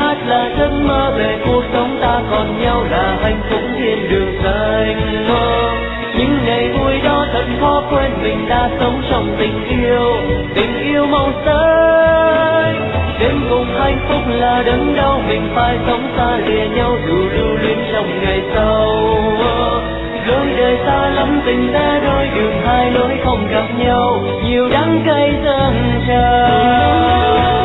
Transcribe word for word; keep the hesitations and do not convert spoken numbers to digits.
hát là giấc mơ về cuộc sống ta còn nhau, là hạnh phúc thiên đường xanh. Những ngày vui đó thật khó quên, mình đã sống trong tình yêu, tình yêu màu xanh. Đêm cùng hạnh phúc là đớn đau, mình phải sống xa lìa nhau dù lưu luyến trong ngày sau. Lối đời xa lắm, tình ta đôi đường hai lối không gặp nhau, nhiều đắng cay dâng tràn.